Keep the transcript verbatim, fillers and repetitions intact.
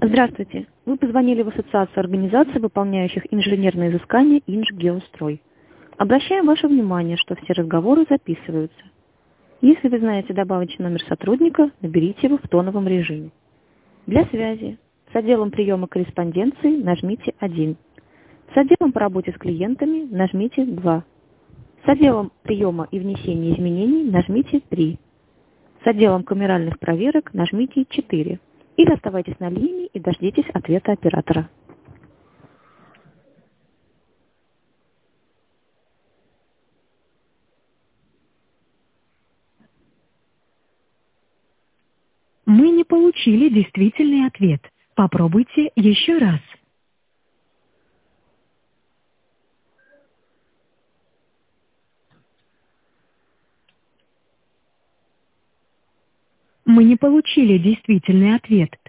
Здравствуйте. Вы позвонили в Ассоциацию организаций, выполняющих инженерные изыскания «Инжгеострой». Обращаем ваше внимание, что все разговоры записываются. Если вы знаете добавочный номер сотрудника, наберите его в тоновом режиме. Для связи с отделом приема корреспонденции нажмите один. С отделом по работе с клиентами нажмите два. С отделом приема и внесения изменений нажмите три. С отделом камеральных проверок нажмите четыре. Или оставайтесь на линии и дождитесь ответа оператора. Мы не получили действительный ответ. Попробуйте еще раз. Мы не получили действительный ответ.